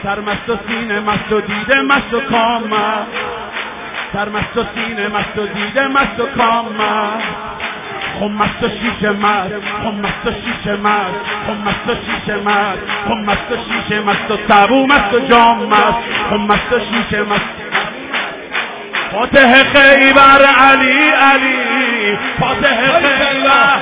سرمست و سینه مست و دیده مست و کام مست، سرمست و سینه مست و دیده مست و کام مست، خم مست و شیشه مست، خم مست و شیشه مست، خم مست و شیشه مست، خم مست و شیشه مست و سبو مست و جام مست، خم مست و شیشه مست. فاتح خیبر علی علی، فاتح خیبر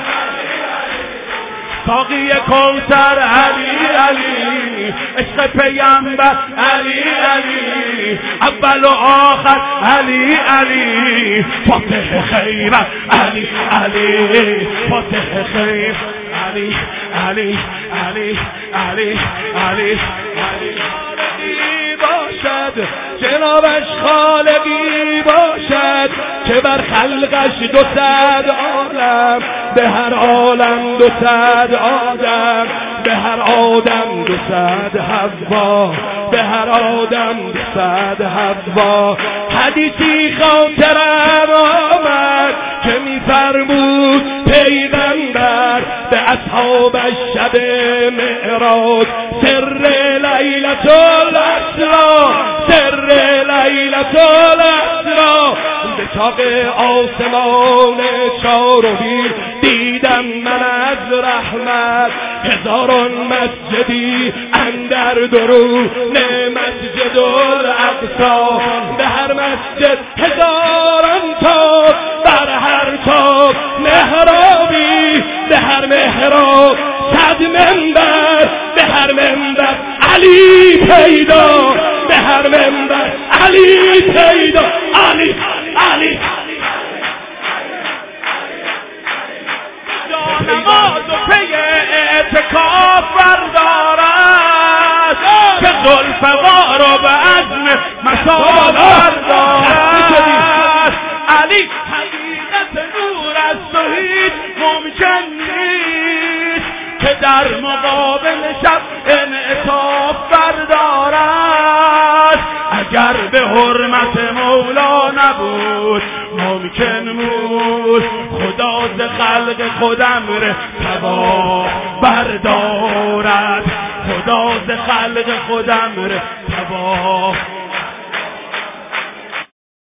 ساقی کوثر علی علی، عشق پیامبر علی علی، اول و آخر علی علی، فاتح خیبر علی علی، فاتح خیبر علی علی علی علی علی علی باشد، جنابش خالقی باشد که بر خلقش 200 عالم، به هر عالم 200 آدم، به هر آدم 200 حوا، به هر آدم 200 حوا. حدیثی خاطرم آمد که می‌فرمود پیغمبر به اصحابش شب معراج، سر لیلة الاسری، سر لیلة الاسری، به چاق آسمان چارمین دیدم من از رحمت، هزاران مسجدی اندر درون مسجد الاقصی، به هر مسجد هزاران تا، بر هر تا محرابی، به هر محراب 100 منبر، به هر منبر علی پیدا، به هر منبر علی پیدا، علی علی نماز و پی اعتکاف بردارد، که ذوالفقار رو به عزم مسال بردارد. علی حقیقت نور است و هیچ ممکن نیست که در مقابل شب انعطاف بردارد. اگر به حرمت مولا نبود ممکن بود خدا ز خلق خود امر تباه بردارد، خدا ز خلق خود امر تباه